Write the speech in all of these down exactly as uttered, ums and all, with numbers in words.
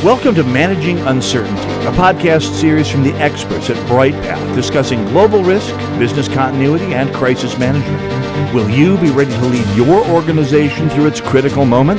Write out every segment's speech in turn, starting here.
Welcome to Managing Uncertainty, a podcast series from the experts at BrightPath discussing global risk, business continuity, and crisis management. Will you be ready to lead your organization through its critical moment?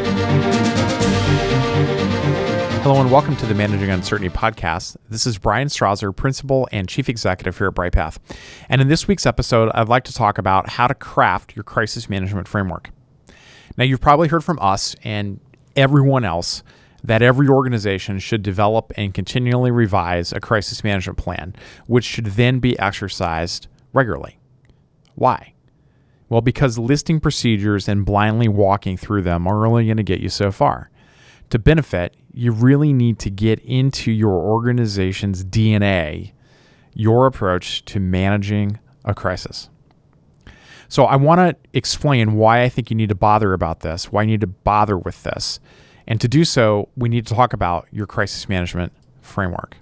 Hello and welcome to the Managing Uncertainty podcast. This is Brian Strawser, Principal and Chief Executive here at BrightPath. And in this week's episode, I'd like to talk about how to craft your crisis management framework. Now, you've probably heard from us and everyone else that every organization should develop and continually revise a crisis management plan, which should then be exercised regularly. Why? Well, because listing procedures and blindly walking through them are only going to get you so far. To benefit, you really need to get into your organization's D N A, your approach to managing a crisis. So I want to explain why I think you need to bother about this, why you need to bother with this. And to do so, we need to talk about your crisis management framework.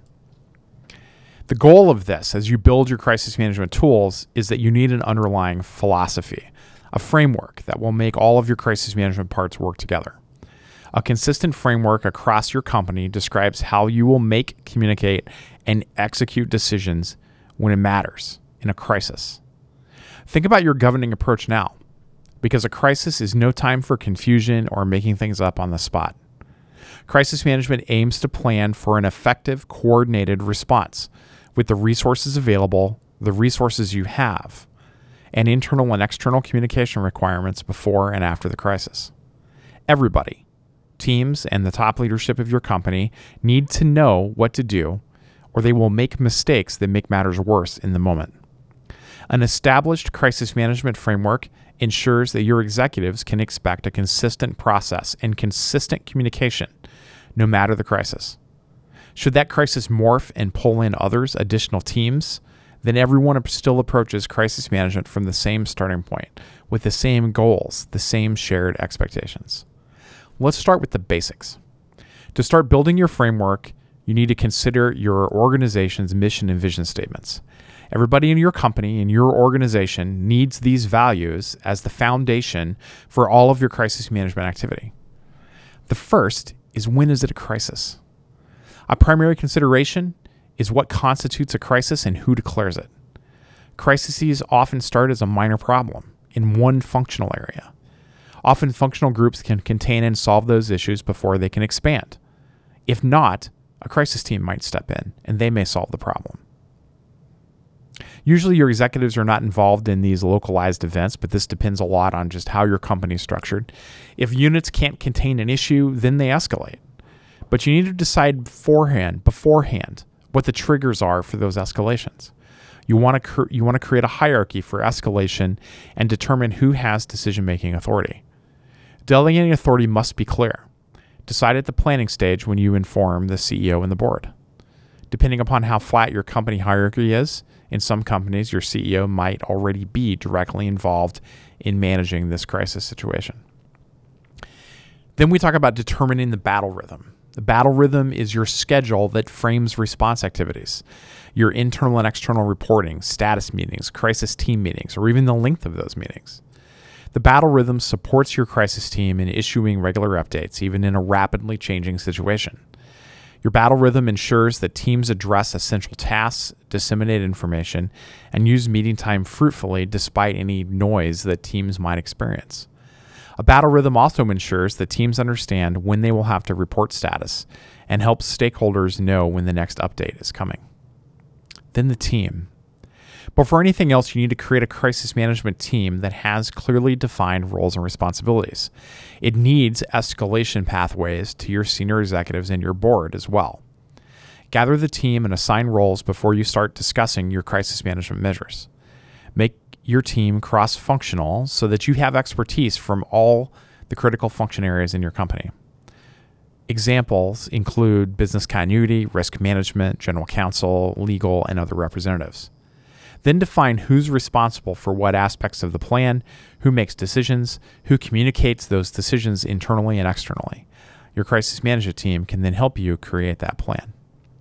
The goal of this, as you build your crisis management tools, is that you need an underlying philosophy, a framework that will make all of your crisis management parts work together. A consistent framework across your company describes how you will make, communicate, and execute decisions when it matters in a crisis. Think about your governing approach now, because a crisis is no time for confusion or making things up on the spot. Crisis management aims to plan for an effective, coordinated response with the resources available, the resources you have, and internal and external communication requirements before and after the crisis. Everybody, teams, and the top leadership of your company need to know what to do, or they will make mistakes that make matters worse in the moment. An established crisis management framework ensures that your executives can expect a consistent process and consistent communication, no matter the crisis. Should that crisis morph and pull in others, additional teams, then everyone still approaches crisis management from the same starting point, with the same goals, the same shared expectations. Let's start with the basics. To start building your framework, you need to consider your organization's mission and vision statements. Everybody in your company and your organization needs these values as the foundation for all of your crisis management activity. The first is, when is it a crisis? A primary consideration is what constitutes a crisis and who declares it. Crises often start as a minor problem in one functional area. Often functional groups can contain and solve those issues before they can expand. If not, a crisis team might step in and they may solve the problem. Usually your executives are not involved in these localized events, but this depends a lot on just how your company is structured. If units can't contain an issue, then they escalate. But you need to decide beforehand, beforehand what the triggers are for those escalations. You want to cr- you want to create a hierarchy for escalation and determine who has decision-making authority. Delegating authority must be clear. Decide at the planning stage when you inform the C E O and the board. Depending upon how flat your company hierarchy is, in some companies, your C E O might already be directly involved in managing this crisis situation. Then we talk about determining the battle rhythm. The battle rhythm is your schedule that frames response activities, your internal and external reporting, status meetings, crisis team meetings, or even the length of those meetings. The battle rhythm supports your crisis team in issuing regular updates, even in a rapidly changing situation. Your battle rhythm ensures that teams address essential tasks, disseminate information, and use meeting time fruitfully despite any noise that teams might experience. A battle rhythm also ensures that teams understand when they will have to report status and helps stakeholders know when the next update is coming. Then the team. Before anything else, you need to create a crisis management team that has clearly defined roles and responsibilities. It needs escalation pathways to your senior executives and your board as well. Gather the team and assign roles before you start discussing your crisis management measures. Make your team cross-functional so that you have expertise from all the critical function areas in your company. Examples include business continuity, risk management, general counsel, legal, and other representatives. Then define who's responsible for what aspects of the plan, who makes decisions, who communicates those decisions internally and externally. Your crisis management team can then help you create that plan.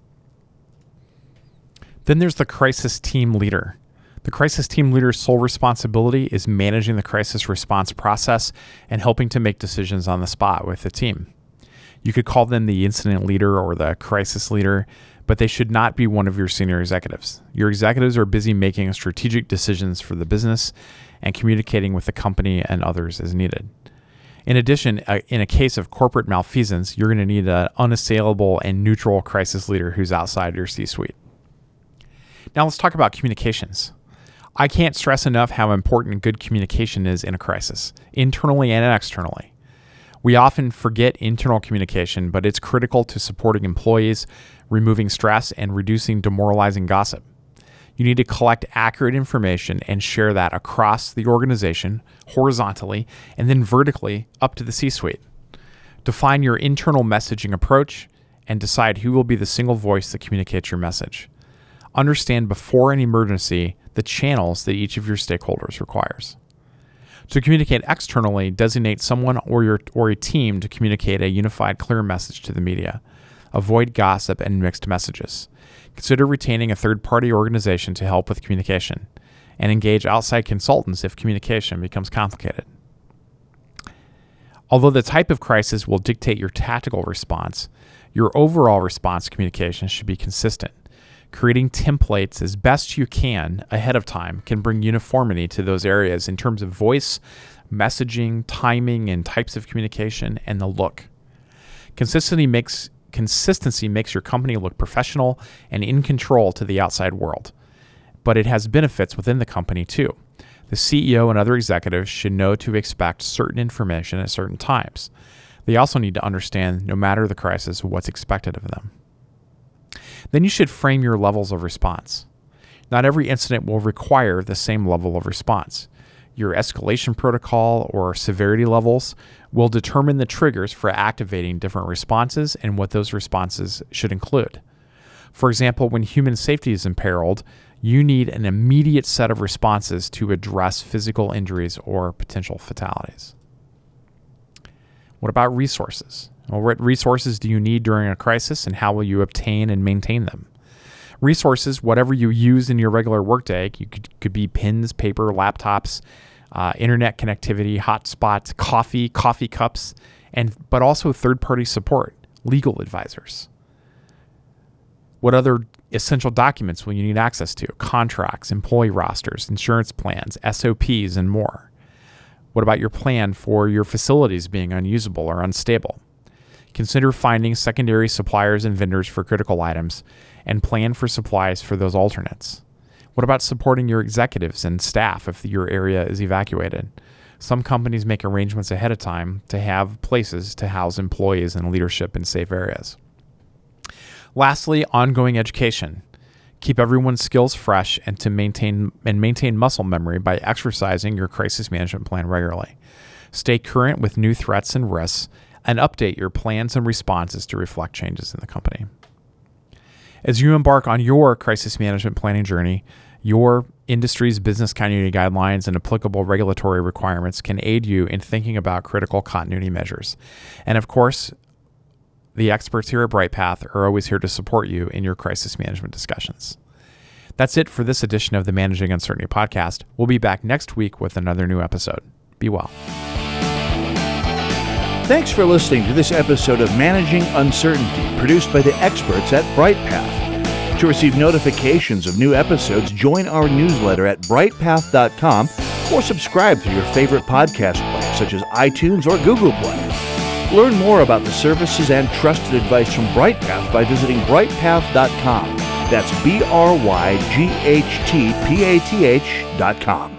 Then there's the crisis team leader. The crisis team leader's sole responsibility is managing the crisis response process and helping to make decisions on the spot with the team. You could call them the incident leader or the crisis leader, but they should not be one of your senior executives. Your executives are busy making strategic decisions for the business and communicating with the company and others as needed. In addition, uh, in a case of corporate malfeasance, you're going to need an unassailable and neutral crisis leader who's outside your C-suite. Now let's talk about communications. I can't stress enough how important good communication is in a crisis, internally and externally. We often forget internal communication, but it's critical to supporting employees, removing stress, and reducing demoralizing gossip. You need to collect accurate information and share that across the organization, horizontally, and then vertically up to the C-suite. Define your internal messaging approach and decide who will be the single voice that communicates your message. Understand before an emergency the channels that each of your stakeholders requires. To communicate externally, designate someone or your or a team to communicate a unified, clear message to the media. Avoid gossip and mixed messages. Consider retaining a third-party organization to help with communication, and engage outside consultants if communication becomes complicated. Although the type of crisis will dictate your tactical response, your overall response communication should be consistent. Creating templates as best you can ahead of time can bring uniformity to those areas in terms of voice, messaging, timing, and types of communication, and the look. Consistency makes consistency makes your company look professional and in control to the outside world, but it has benefits within the company too. The C E O and other executives should know to expect certain information at certain times. They also need to understand, no matter the crisis, what's expected of them. Then you should frame your levels of response. Not every incident will require the same level of response. Your escalation protocol or severity levels will determine the triggers for activating different responses and what those responses should include. For example, when human safety is imperiled, you need an immediate set of responses to address physical injuries or potential fatalities. What about resources? Well, what resources do you need during a crisis, and how will you obtain and maintain them? Resources, whatever you use in your regular workday, you could, could be pens, paper, laptops, uh, internet connectivity, hotspots, coffee, coffee cups, and but also third-party support, legal advisors. What other essential documents will you need access to? Contracts, employee rosters, insurance plans, S O Ps, and more. What about your plan for your facilities being unusable or unstable? Consider finding secondary suppliers and vendors for critical items, and plan for supplies for those alternates. What about supporting your executives and staff if your area is evacuated? Some companies make arrangements ahead of time to have places to house employees and leadership in safe areas. Lastly, ongoing education. Keep everyone's skills fresh and to maintain and maintain muscle memory by exercising your crisis management plan regularly. Stay current with new threats and risks, and update your plans and responses to reflect changes in the company. As you embark on your crisis management planning journey, your industry's business continuity guidelines and applicable regulatory requirements can aid you in thinking about critical continuity measures. And of course, the experts here at BrightPath are always here to support you in your crisis management discussions. That's it for this edition of the Managing Uncertainty podcast. We'll be back next week with another new episode. Be well. Thanks for listening to this episode of Managing Uncertainty, produced by the experts at BrightPath. To receive notifications of new episodes, join our newsletter at bright path dot com or subscribe through your favorite podcast player, such as iTunes or Google Play. Learn more about the services and trusted advice from BrightPath by visiting bright path dot com. That's B R Y G H T P A T H dot com.